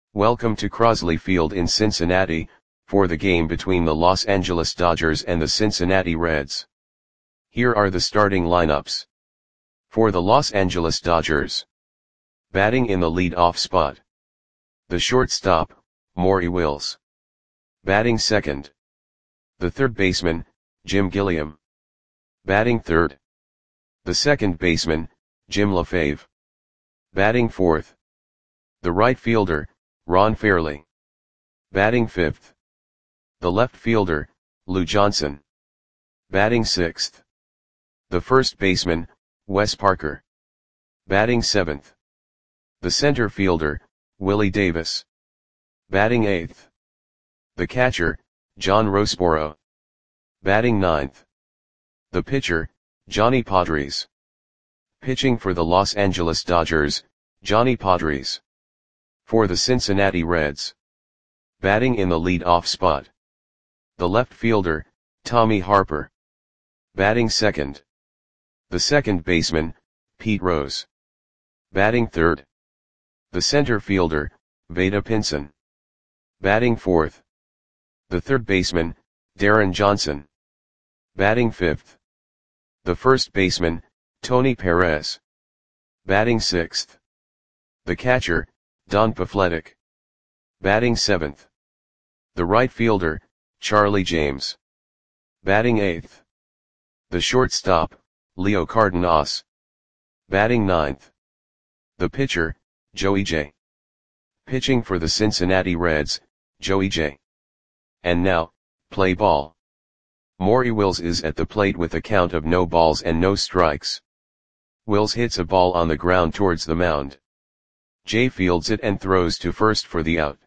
Welcome to Crosley Field in Cincinnati, for the game between the Los Angeles Dodgers and the Cincinnati Reds. Here are the starting lineups. For the Los Angeles Dodgers. Batting in the lead-off spot. The shortstop, Maury Wills. Batting second. The third baseman, Jim Gilliam. Batting third. The second baseman, Jim LaFave. Batting fourth. The right fielder, Ron Fairly. Batting fifth. The left fielder, Lou Johnson. Batting sixth. The first baseman, Wes Parker. Batting seventh. The center fielder, Willie Davis. Batting eighth. The catcher, John Roseboro. Batting ninth. The pitcher, Johnny Podres. Pitching for the Los Angeles Dodgers, Johnny Podres. For the Cincinnati Reds. Batting in the lead-off spot. The left fielder, Tommy Harper. Batting second. The second baseman, Pete Rose. Batting third. The center fielder, Vada Pinson. Batting fourth. The third baseman, Darren Johnson. Batting fifth. The first baseman, Tony Perez. Batting sixth. The catcher, Don Pafletic. Batting seventh. The right fielder, Charlie James. Batting eighth. The shortstop, Leo Cardenas. Batting ninth. The pitcher, Joey J. Pitching for the Cincinnati Reds, Joey J. And now, play ball. Maury Wills is at the plate with a count of no balls and no strikes. Wills hits a ball on the ground towards the mound. Jay fields it and throws to first for the out.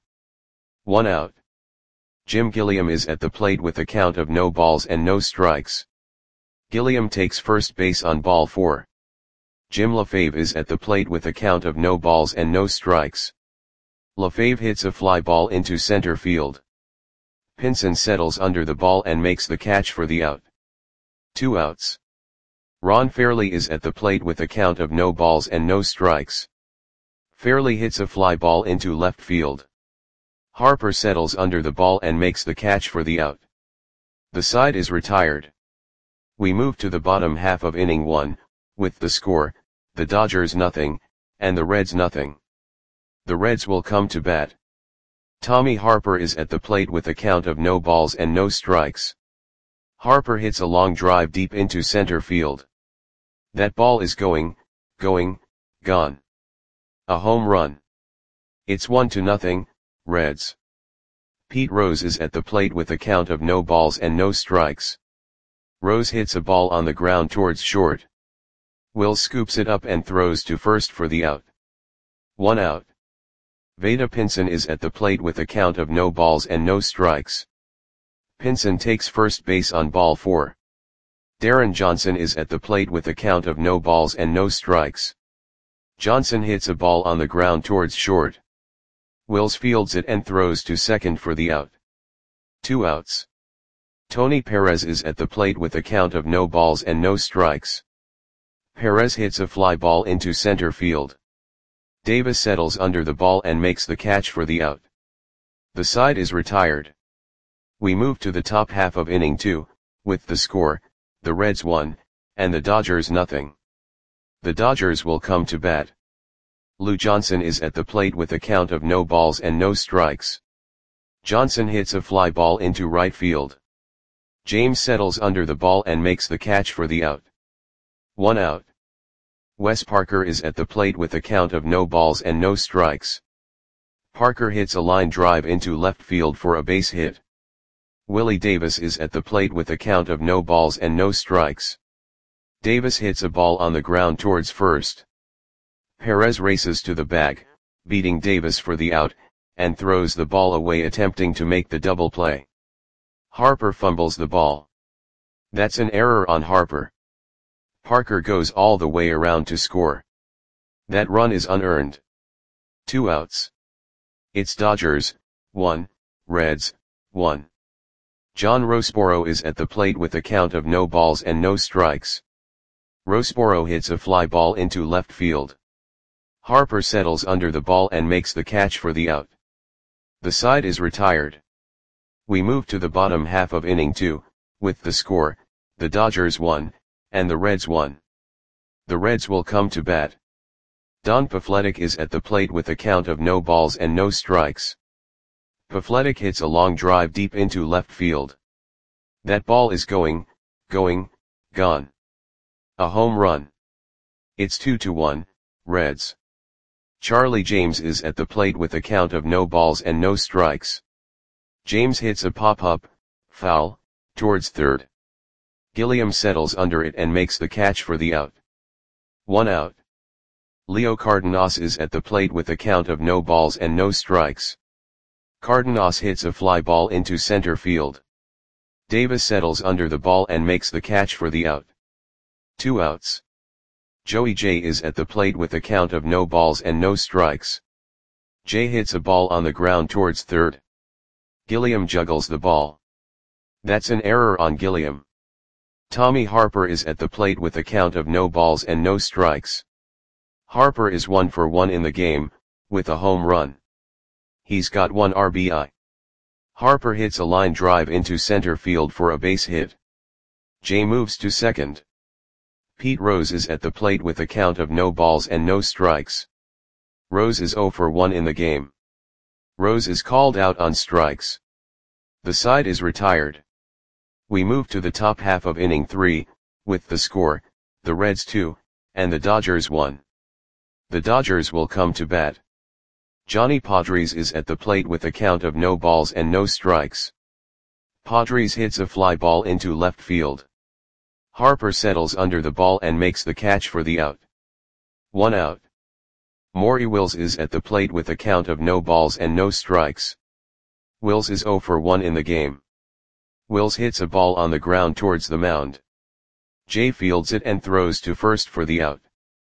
1 out. Jim Gilliam is at the plate with a count of no balls and no strikes. Gilliam takes first base on ball 4. Jim LaFave is at the plate with a count of no balls and no strikes. LaFave hits a fly ball into center field. Pinson settles under the ball and makes the catch for the out. 2 outs. Ron Fairly is at the plate with a count of no balls and no strikes. Fairly hits a fly ball into left field. Harper settles under the ball and makes the catch for the out. The side is retired. We move to the bottom half of inning 1, with the score, the Dodgers nothing, and the Reds nothing. The Reds will come to bat. Tommy Harper is at the plate with a count of no balls and no strikes. Harper hits a long drive deep into center field. That ball is gone. A home run. It's 1-0, Reds. Pete Rose is at the plate with a count of no balls and no strikes. Rose hits a ball on the ground towards short. Wills scoops it up and throws to first for the out. 1 out. Vada Pinson is at the plate with a count of no balls and no strikes. Pinson takes first base on ball 4. Darren Johnson is at the plate with a count of no balls and no strikes. Johnson hits a ball on the ground towards short. Wills fields it and throws to second for the out. 2 outs. Tony Perez is at the plate with a count of no balls and no strikes. Perez hits a fly ball into center field. Davis settles under the ball and makes the catch for the out. The side is retired. We move to the top half of inning 2, with the score, the Reds 1, and the Dodgers nothing. The Dodgers will come to bat. Lou Johnson is at the plate with a count of no balls and no strikes. Johnson hits a fly ball into right field. James settles under the ball and makes the catch for the out. 1 out. Wes Parker is at the plate with a count of no balls and no strikes. Parker hits a line drive into left field for a base hit. Willie Davis is at the plate with a count of no balls and no strikes. Davis hits a ball on the ground towards first. Perez races to the bag, beating Davis for the out, and throws the ball away attempting to make the double play. Harper fumbles the ball. That's an error on Harper. Parker goes all the way around to score. That run is unearned. 2 outs. It's Dodgers 1, Reds 1. John Roseboro is at the plate with a count of no balls and no strikes. Roseboro hits a fly ball into left field. Harper settles under the ball and makes the catch for the out. The side is retired. We move to the bottom half of inning 2, with the score, the Dodgers 1, and the Reds 1. The Reds will come to bat. Don Pafletic is at the plate with a count of no balls and no strikes. Pafletic hits a long drive deep into left field. That ball is going, gone. A home run. It's 2-1, Reds. Charlie James is at the plate with a count of no balls and no strikes. James hits a pop-up, foul, towards third. Gilliam settles under it and makes the catch for the out. 1 out. Leo Cardenas is at the plate with a count of no balls and no strikes. Cardenas hits a fly ball into center field. Davis settles under the ball and makes the catch for the out. 2 outs. Joey J is at the plate with a count of no balls and no strikes. J hits a ball on the ground towards third. Gilliam juggles the ball. That's an error on Gilliam. Tommy Harper is at the plate with a count of no balls and no strikes. Harper is 1 for 1 in the game, with a home run. He's got 1 RBI. Harper hits a line drive into center field for a base hit. J moves to second. Pete Rose is at the plate with a count of no balls and no strikes. Rose is 0 for 1 in the game. Rose is called out on strikes. The side is retired. We move to the top half of inning 3, with the score, the Reds 2, and the Dodgers 1. The Dodgers will come to bat. Johnny Padres is at the plate with a count of no balls and no strikes. Padres hits a fly ball into left field. Harper settles under the ball and makes the catch for the out. 1 out. Maury Wills is at the plate with a count of no balls and no strikes. Wills is 0 for 1 in the game. Wills hits a ball on the ground towards the mound. Jay fields it and throws to first for the out.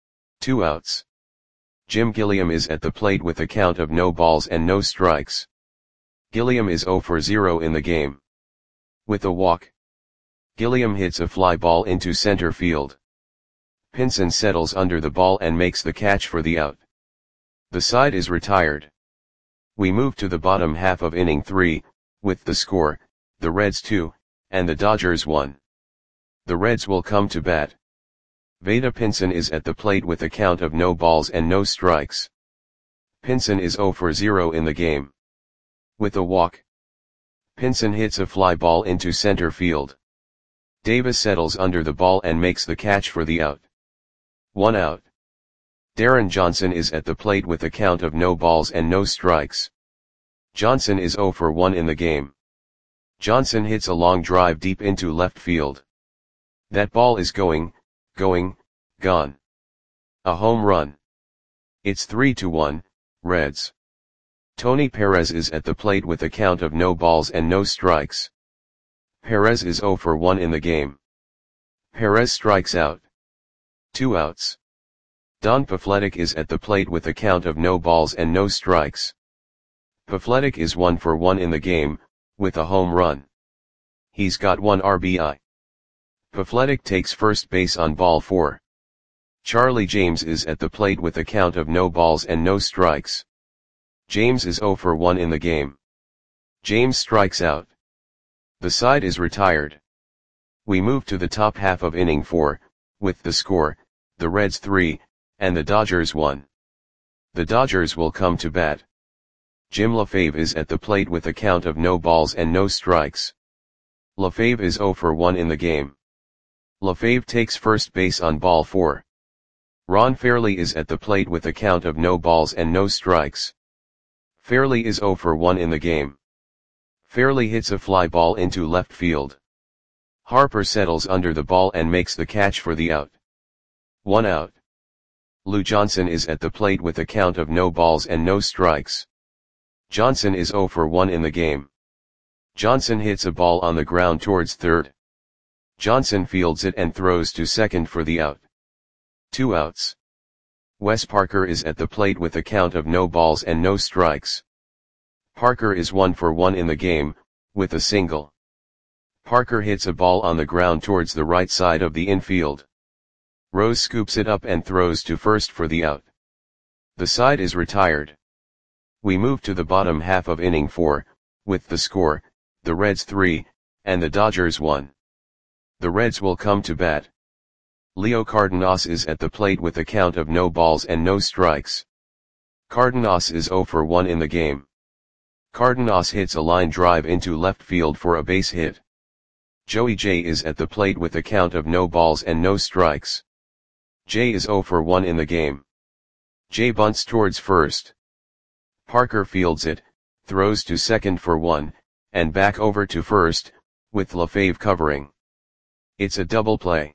2 outs. Jim Gilliam is at the plate with a count of no balls and no strikes. Gilliam is 0 for 0 in the game. With a walk, Gilliam hits a fly ball into center field. Pinson settles under the ball and makes the catch for the out. The side is retired. We move to the bottom half of inning 3, with the score, the Reds 2, and the Dodgers 1. The Reds will come to bat. Vada Pinson is at the plate with a count of no balls and no strikes. Pinson is 0 for 0 in the game. With a walk, Pinson hits a fly ball into center field. Davis settles under the ball and makes the catch for the out. 1 out. Darren Johnson is at the plate with a count of no balls and no strikes. Johnson is 0 for 1 in the game. Johnson hits a long drive deep into left field. That ball is going, gone. A home run. It's 3-1, Reds. Tony Perez is at the plate with a count of no balls and no strikes. Perez is 0 for 1 in the game. Perez strikes out. 2 outs. Don Pafletic is at the plate with a count of no balls and no strikes. Pafletic is 1 for 1 in the game, with a home run. He's got 1 RBI. Pafletic takes first base on ball 4. Charlie James is at the plate with a count of no balls and no strikes. James is 0 for 1 in the game. James strikes out. The side is retired. We move to the top half of inning 4, with the score, the Reds 3, and the Dodgers 1. The Dodgers will come to bat. Jim LaFave is at the plate with a count of no balls and no strikes. LaFave is 0 for 1 in the game. LaFave takes first base on ball 4. Ron Fairley is at the plate with a count of no balls and no strikes. Fairley is 0 for 1 in the game. Fairley hits a fly ball into left field. Harper settles under the ball and makes the catch for the out. 1 out. Lou Johnson is at the plate with a count of no balls and no strikes. Johnson is 0 for 1 in the game. Johnson hits a ball on the ground towards third. Johnson fields it and throws to second for the out. 2 outs. Wes Parker is at the plate with a count of no balls and no strikes. Parker is 1 for 1 in the game, with a single. Parker hits a ball on the ground towards the right side of the infield. Rose scoops it up and throws to first for the out. The side is retired. We move to the bottom half of inning 4, with the score, the Reds 3, and the Dodgers 1. The Reds will come to bat. Leo Cardenas is at the plate with a count of no balls and no strikes. Cardenas is 0 for 1 in the game. Cardenas hits a line drive into left field for a base hit. Joey J is at the plate with a count of no balls and no strikes. J is 0 for 1 in the game. J bunts towards first. Parker fields it, throws to second for 1, and back over to first, with LaFave covering. It's a double play.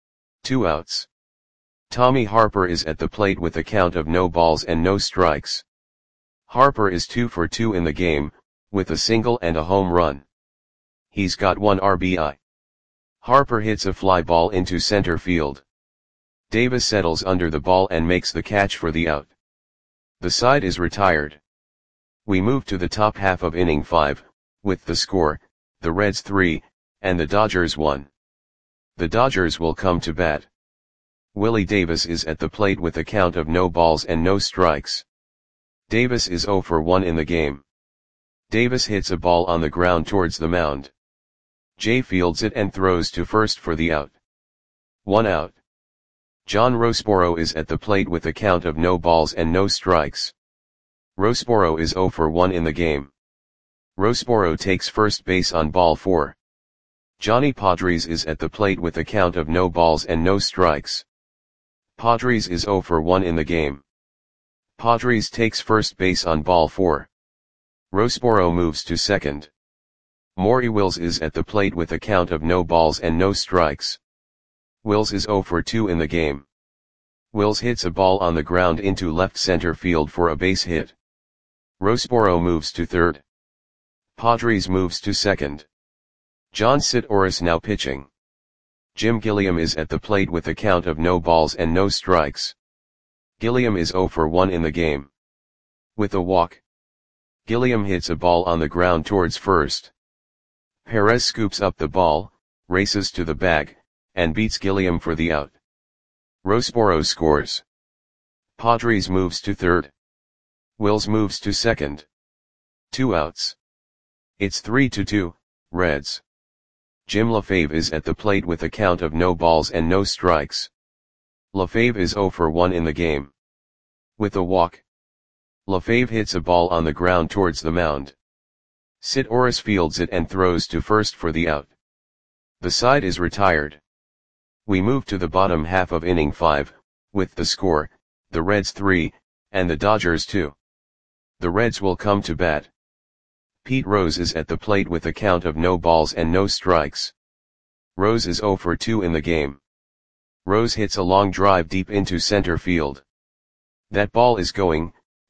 2 outs. Tommy Harper is at the plate with a count of no balls and no strikes. Harper is 2 for 2 in the game, with a single and a home run. He's got 1 RBI. Harper hits a fly ball into center field. Davis settles under the ball and makes the catch for the out. The side is retired. We move to the top half of inning 5, with the score, the Reds 3, and the Dodgers 1. The Dodgers will come to bat. Willie Davis is at the plate with a count of no balls and no strikes. Davis is 0 for 1 in the game. Davis hits a ball on the ground towards the mound. Jay fields it and throws to first for the out. 1 out. John Rosboro is at the plate with a count of no balls and no strikes. Rosboro is 0 for 1 in the game. Rosboro takes first base on ball 4. Johnny Padres is at the plate with a count of no balls and no strikes. Padres is 0 for 1 in the game. Padres takes first base on ball 4. Rosboro moves to second. Maury Wills is at the plate with a count of no balls and no strikes. Wills is 0 for 2 in the game. Wills hits a ball on the ground into left center field for a base hit. Rosboro moves to third. Padres moves to second. John Sitores now pitching. Jim Gilliam is at the plate with a count of no balls and no strikes. Gilliam is 0 for 1 in the game. With a walk. Gilliam hits a ball on the ground towards first. Perez scoops up the ball, races to the bag, and beats Gilliam for the out. Rosboro scores. Padres moves to third. Wills moves to second. 2 outs. It's 3-2, Reds. Jim LaFave is at the plate with a count of no balls and no strikes. LaFave is 0 for 1 in the game. With a walk. LaFave hits a ball on the ground towards the mound. Sitores fields it and throws to first for the out. The side is retired. We move to the bottom half of inning 5, with the score, the Reds 3, and the Dodgers 2. The Reds will come to bat. Pete Rose is at the plate with a count of no balls and no strikes. Rose is 0 for 2 in the game. Rose hits a long drive deep into center field. That ball is gone.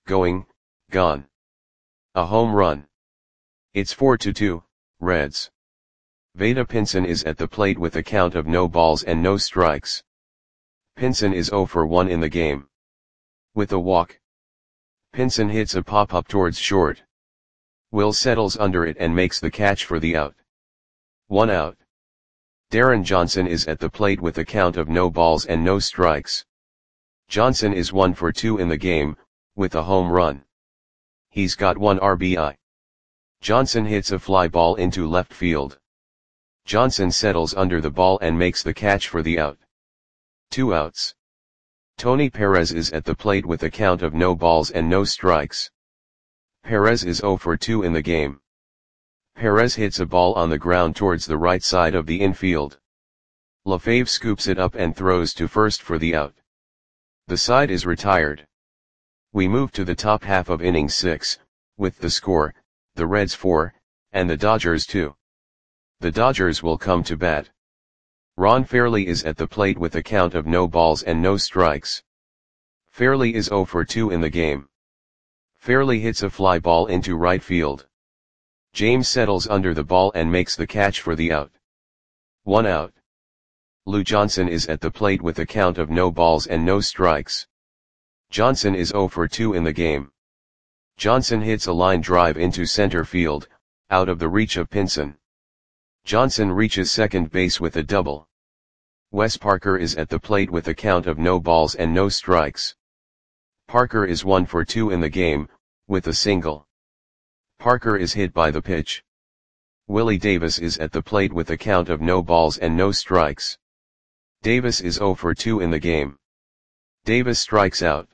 A home run. It's 4-2, Reds. Vada Pinson is at the plate with a count of no balls and no strikes. Pinson is 0 for 1 in the game. With a walk. Pinson hits a pop-up towards short. Will settles under it and makes the catch for the out. 1 out. Darren Johnson is at the plate with a count of no balls and no strikes. Johnson is 1 for 2 in the game, with a home run. He's got 1 RBI. Johnson hits a fly ball into left field. Johnson settles under the ball and makes the catch for the out. 2 outs. Tony Perez is at the plate with a count of no balls and no strikes. Perez is 0 for 2 in the game. Perez hits a ball on the ground towards the right side of the infield. LaFave scoops it up and throws to first for the out. The side is retired. We move to the top half of inning 6, with the score, the Reds 4, and the Dodgers 2. The Dodgers will come to bat. Ron Fairly is at the plate with a count of no balls and no strikes. Fairly is 0 for 2 in the game. Fairly hits a fly ball into right field. James settles under the ball and makes the catch for the out. 1 out. Lou Johnson is at the plate with a count of no balls and no strikes. Johnson is 0 for 2 in the game. Johnson hits a line drive into center field, out of the reach of Pinson. Johnson reaches second base with a double. Wes Parker is at the plate with a count of no balls and no strikes. Parker is 1 for 2 in the game, with a single. Parker is hit by the pitch. Willie Davis is at the plate with a count of no balls and no strikes. Davis is 0 for 2 in the game. Davis strikes out.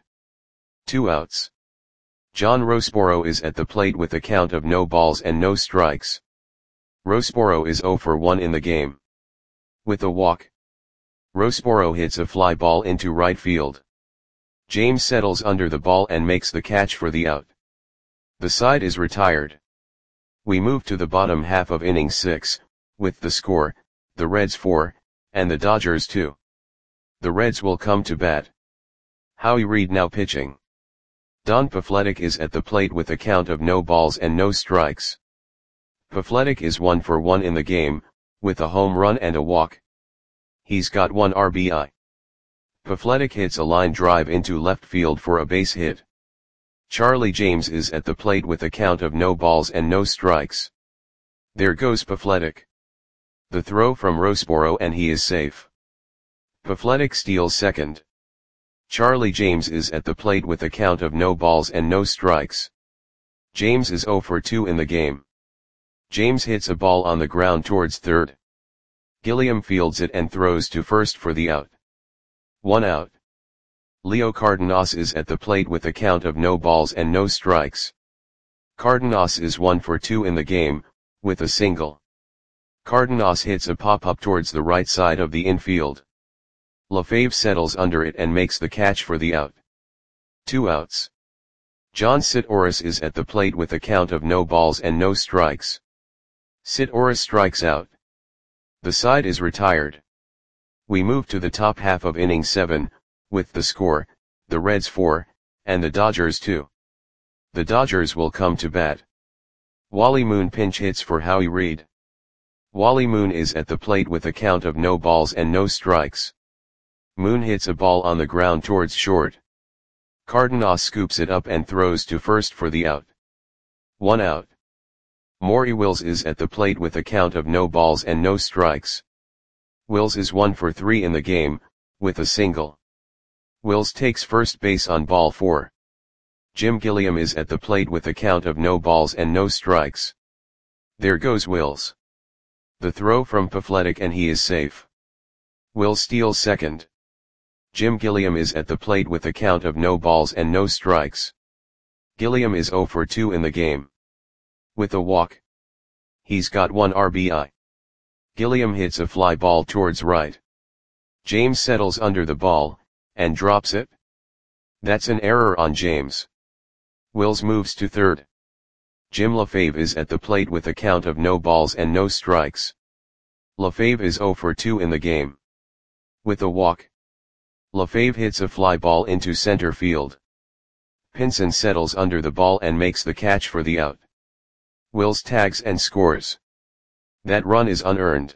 2 outs. John Roseboro is at the plate with a count of no balls and no strikes. Roseboro is 0 for 1 in the game. With a walk, Roseboro hits a fly ball into right field. James settles under the ball and makes the catch for the out. The side is retired. We move to the bottom half of inning 6, with the score, the Reds 4, and the Dodgers 2. The Reds will come to bat. Howie Reed now pitching. Don Pafletic is at the plate with a count of no balls and no strikes. Pafletic is 1 for 1 in the game, with a home run and a walk. He's got 1 RBI. Pafletic hits a line drive into left field for a base hit. Charlie James is at the plate with a count of no balls and no strikes. There goes Pafletic. The throw from Roseboro and he is safe. Pafletic steals second. Charlie James is at the plate with a count of no balls and no strikes. James is 0 for 2 in the game. James hits a ball on the ground towards third. Gilliam fields it and throws to first for the out. 1 out. Leo Cardenas is at the plate with a count of no balls and no strikes. Cardenas is 1 for 2 in the game, with a single. Cardenas hits a pop-up towards the right side of the infield. LaFave settles under it and makes the catch for the out. 2 outs. John Sitouris is at the plate with a count of no balls and no strikes. Sitouris strikes out. The side is retired. We move to the top half of inning 7, with the score, the Reds 4, and the Dodgers 2. The Dodgers will come to bat. Wally Moon pinch hits for Howie Reed. Wally Moon is at the plate with a count of no balls and no strikes. Moon hits a ball on the ground towards short. Cardenas scoops it up and throws to first for the out. 1 out. Maury Wills is at the plate with a count of no balls and no strikes. Wills is 1 for 3 in the game, with a single. Wills takes first base on ball 4. Jim Gilliam is at the plate with a count of no balls and no strikes. There goes Wills. The throw from Pafletic and he is safe. Wills steals second. Jim Gilliam is at the plate with a count of no balls and no strikes. Gilliam is 0 for 2 in the game. With a walk. He's got 1 RBI. Gilliam hits a fly ball towards right. James settles under the ball, and drops it. That's an error on James. Wills moves to third. Jim LaFave is at the plate with a count of no balls and no strikes. LaFave is 0 for 2 in the game. With a walk. LaFave hits a fly ball into center field. Pinson settles under the ball and makes the catch for the out. Wills tags and scores. That run is unearned.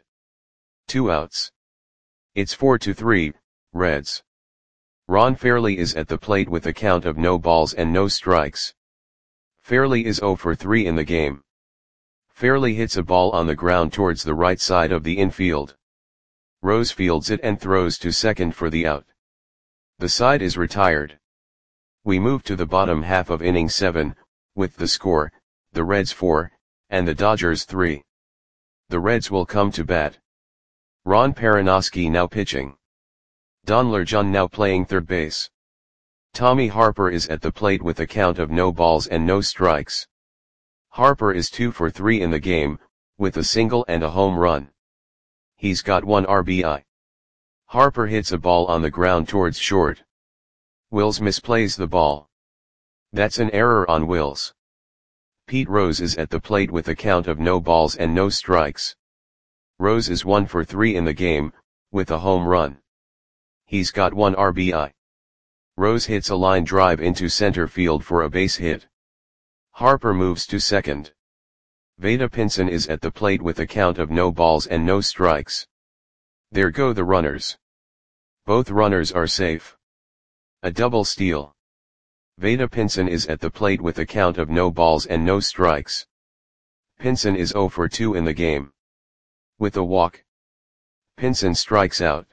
2 outs. It's 4-3, Reds. Ron Fairley is at the plate with a count of no balls and no strikes. Fairley is 0 for 3 in the game. Fairley hits a ball on the ground towards the right side of the infield. Rose fields it and throws to second for the out. The side is retired. We move to the bottom half of inning 7, with the score, the Reds 4, and the Dodgers 3. The Reds will come to bat. Ron Perinoski now pitching. Don Lerjon now playing third base. Tommy Harper is at the plate with a count of no balls and no strikes. Harper is 2 for 3 in the game, with a single and a home run. He's got 1 RBI. Harper hits a ball on the ground towards short. Wills misplays the ball. That's an error on Wills. Pete Rose is at the plate with a count of no balls and no strikes. Rose is 1 for 3 in the game, with a home run. He's got 1 RBI. Rose hits a line drive into center field for a base hit. Harper moves to second. Vada Pinson is at the plate with a count of no balls and no strikes. There go the runners. Both runners are safe. A double steal. Vada Pinson is at the plate with a count of no balls and no strikes. Pinson is 0 for 2 in the game. With a walk. Pinson strikes out.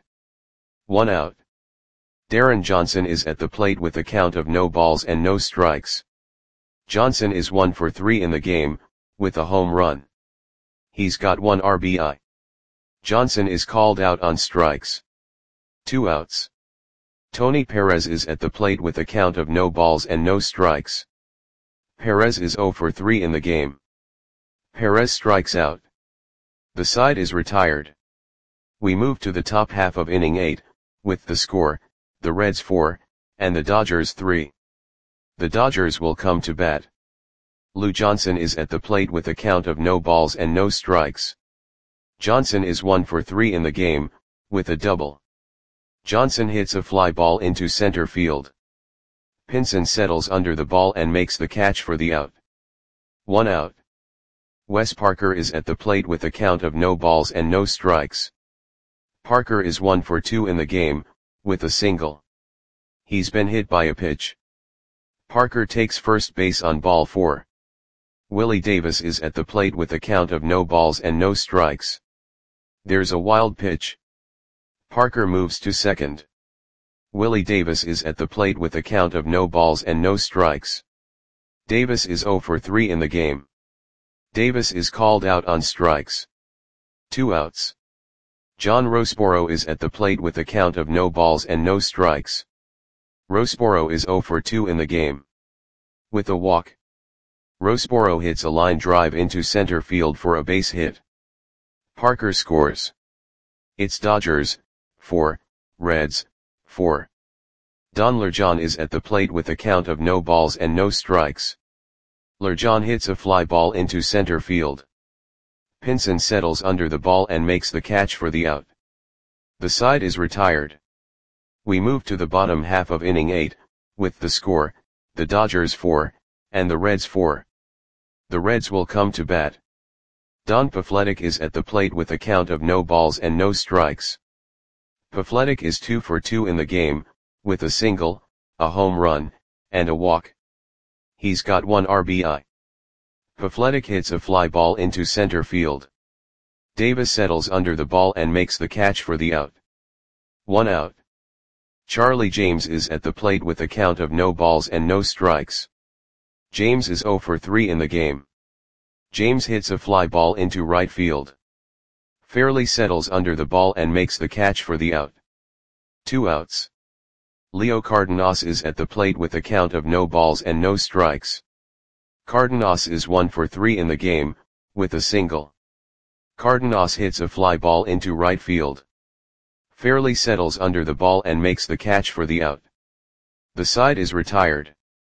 1 out. Darren Johnson is at the plate with a count of no balls and no strikes. Johnson is 1 for 3 in the game, with a home run. He's got 1 RBI. Johnson is called out on strikes. 2 outs. Tony Perez is at the plate with a count of no balls and no strikes. Perez is 0 for 3 in the game. Perez strikes out. The side is retired. We move to the top half of inning 8, with the score, the Reds 4, and the Dodgers 3. The Dodgers will come to bat. Lou Johnson is at the plate with a count of no balls and no strikes. Johnson is 1 for 3 in the game, with a double. Johnson hits a fly ball into center field. Pinson settles under the ball and makes the catch for the out. 1 out. Wes Parker is at the plate with a count of no balls and no strikes. Parker is 1 for 2 in the game, with a single. He's been hit by a pitch. Parker takes first base on ball 4. Willie Davis is at the plate with a count of no balls and no strikes. There's a wild pitch. Parker moves to second. Willie Davis is at the plate with a count of no balls and no strikes. Davis is 0 for 3 in the game. Davis is called out on strikes. 2 outs. John Roseboro is at the plate with a count of no balls and no strikes. Roseboro is 0 for 2 in the game. With a walk. Roseboro hits a line drive into center field for a base hit. Parker scores. It's Dodgers, 4, Reds, 4. Don Lurjon is at the plate with a count of no balls and no strikes. Lurjon hits a fly ball into center field. Pinson settles under the ball and makes the catch for the out. The side is retired. We move to the bottom half of inning 8, with the score, the Dodgers 4, and the Reds 4. The Reds will come to bat. Don Pafletic is at the plate with a count of no balls and no strikes. Pafletic is 2 for 2 in the game, with a single, a home run, and a walk. He's got 1 RBI. Pafletic hits a fly ball into center field. Davis settles under the ball and makes the catch for the out. 1 out. Charlie James is at the plate with a count of no balls and no strikes. James is 0 for 3 in the game. James hits a fly ball into right field. Fairley settles under the ball and makes the catch for the out. 2 outs. Leo Cardenas is at the plate with a count of no balls and no strikes. Cardenas is 1 for 3 in the game, with a single. Cardenas hits a fly ball into right field. Fairley settles under the ball and makes the catch for the out. The side is retired.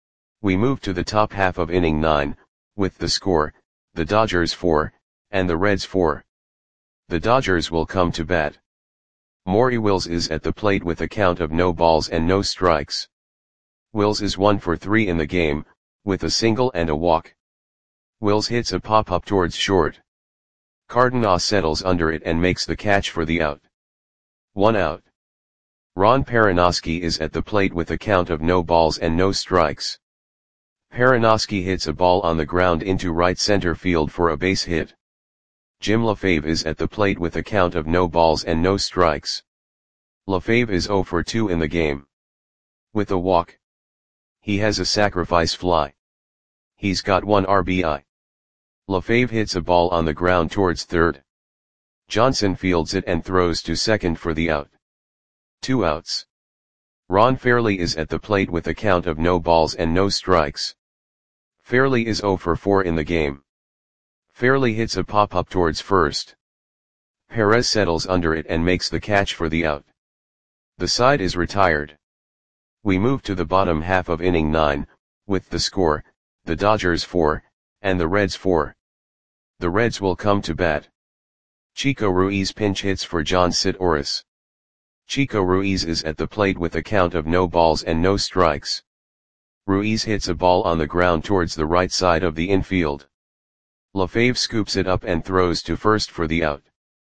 We move to the top half of inning 9, with the score, the Dodgers 4, and the Reds 4. The Dodgers will come to bat. Maury Wills is at the plate with a count of no balls and no strikes. Wills is 1 for 3 in the game, with a single and a walk. Wills hits a pop-up towards short. Cardenas settles under it and makes the catch for the out. 1 out. Ron Perranoski is at the plate with a count of no balls and no strikes. Perranoski hits a ball on the ground into right center field for a base hit. Jim LaFave is at the plate with a count of no balls and no strikes. LaFave is 0 for 2 in the game. With a walk. He has a sacrifice fly. He's got 1 RBI. LaFave hits a ball on the ground towards third. Johnson fields it and throws to second for the out. 2 outs. Ron Fairley is at the plate with a count of no balls and no strikes. Fairley is 0 for 4 in the game. Fairley hits a pop-up towards first. Perez settles under it and makes the catch for the out. The side is retired. We move to the bottom half of inning 9, with the score, the Dodgers 4, and the Reds 4. The Reds will come to bat. Chico Ruiz pinch hits for John Sitouris. Chico Ruiz is at the plate with a count of no balls and no strikes. Ruiz hits a ball on the ground towards the right side of the infield. LaFave scoops it up and throws to first for the out.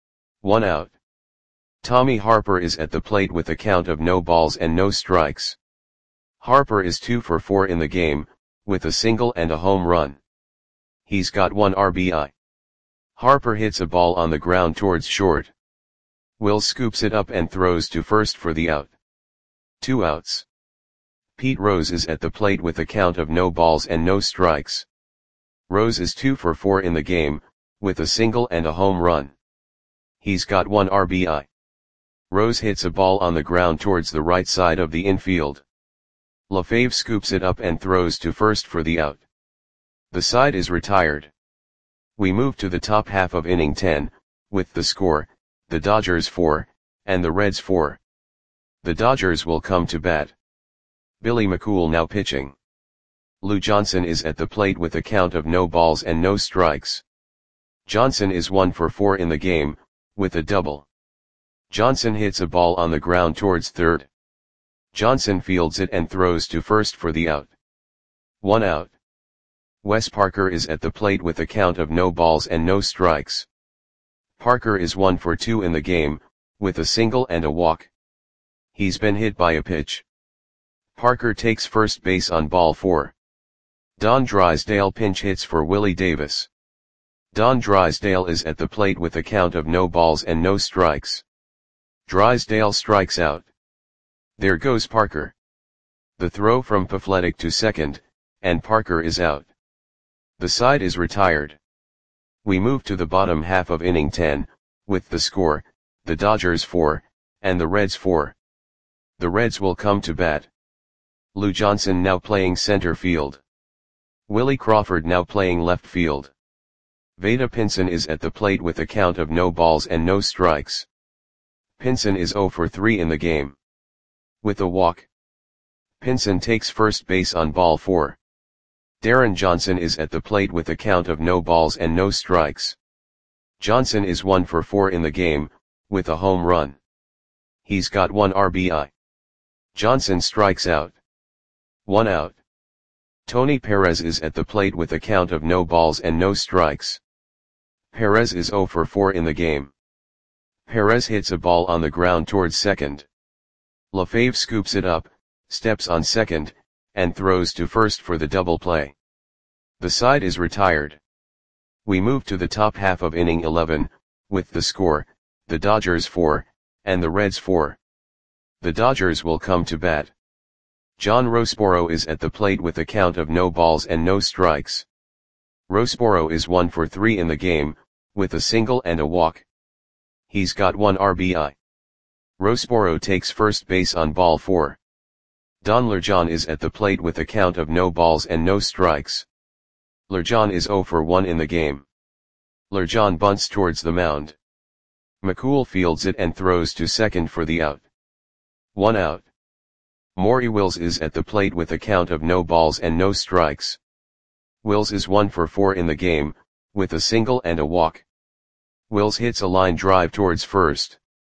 1 out. Tommy Harper is at the plate with a count of no balls and no strikes. Harper is 2 for 4 in the game, with a single and a home run. He's got 1 RBI. Harper hits a ball on the ground towards short. Will scoops it up and throws to first for the out. 2 outs. Pete Rose is at the plate with a count of no balls and no strikes. Rose is 2 for 4 in the game, with a single and a home run. He's got 1 RBI. Rose hits a ball on the ground towards the right side of the infield. LaFave scoops it up and throws to first for the out. The side is retired. We move to the top half of inning 10, with the score, the Dodgers 4, and the Reds 4. The Dodgers will come to bat. Billy McCool now pitching. Lou Johnson is at the plate with a count of no balls and no strikes. Johnson is 1 for 4 in the game, with a double. Johnson hits a ball on the ground towards third. Johnson fields it and throws to first for the out. 1 out. Wes Parker is at the plate with a count of no balls and no strikes. Parker is 1 for 2 in the game, with a single and a walk. He's been hit by a pitch. Parker takes first base on ball 4. Don Drysdale pinch hits for Willie Davis. Don Drysdale is at the plate with a count of no balls and no strikes. Drysdale strikes out. There goes Parker. The throw from Pafletic to second, and Parker is out. The side is retired. We move to the bottom half of inning 10, with the score, the Dodgers 4, and the Reds 4. The Reds will come to bat. Lou Johnson now playing center field. Willie Crawford now playing left field. Vada Pinson is at the plate with a count of no balls and no strikes. Pinson is 0 for 3 in the game. With a walk. Pinson takes first base on ball 4. Darren Johnson is at the plate with a count of no balls and no strikes. Johnson is 1 for 4 in the game, with a home run. He's got 1 RBI. Johnson strikes out. 1 out. Tony Perez is at the plate with a count of no balls and no strikes. Perez is 0 for 4 in the game. Perez hits a ball on the ground towards second. LaFave scoops it up, steps on second, and throws to first for the double play. The side is retired. We move to the top half of inning 11, with the score, the Dodgers 4, and the Reds 4. The Dodgers will come to bat. John Roseboro is at the plate with a count of no balls and no strikes. Roseboro is 1 for 3 in the game, with a single and a walk. He's got 1 RBI. Roseboro takes first base on ball 4. Don Lurjon is at the plate with a count of no balls and no strikes. Lurjon is 0 for 1 in the game. Lurjon bunts towards the mound. McCool fields it and throws to second for the out. 1 out. Maury Wills is at the plate with a count of no balls and no strikes. Wills is 1 for 4 in the game, with a single and a walk. Wills hits a line drive towards first.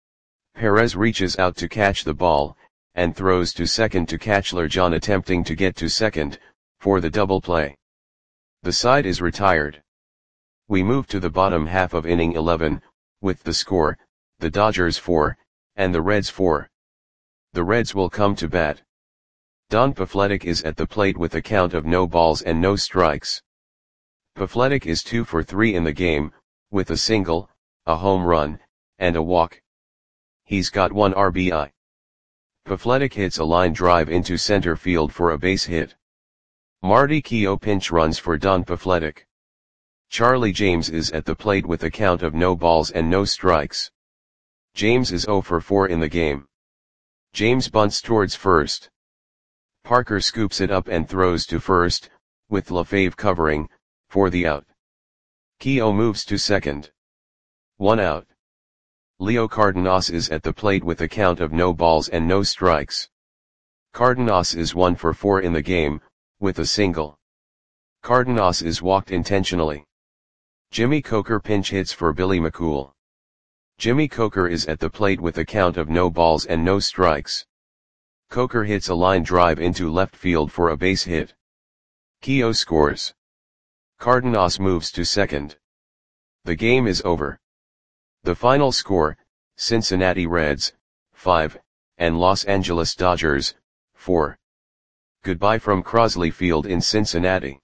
Perez reaches out to catch the ball, and throws to second to catch Lurjon attempting to get to second, for the double play. The side is retired. We move to the bottom half of inning 11, with the score, the Dodgers 4, and the Reds 4. The Reds will come to bat. Don Pafletic is at the plate with a count of no balls and no strikes. Pafletic is 2 for 3 in the game, with a single, a home run, and a walk. He's got 1 RBI. Pafletic hits a line drive into center field for a base hit. Marty Keough pinch runs for Don Pafletic. Charlie James is at the plate with a count of no balls and no strikes. James is 0 for 4 in the game. James bunts towards first. Parker scoops it up and throws to first, with LaFave covering, for the out. Keough moves to second. 1 out. Leo Cardenas is at the plate with a count of no balls and no strikes. Cardenas is 1 for 4 in the game, with a single. Cardenas is walked intentionally. Jimmy Coker pinch hits for Billy McCool. Jimmy Coker is at the plate with a count of no balls and no strikes. Coker hits a line drive into left field for a base hit. Keough scores. Cardenas moves to second. The game is over. The final score, Cincinnati Reds, 5, and Los Angeles Dodgers, 4. Goodbye from Crosley Field in Cincinnati.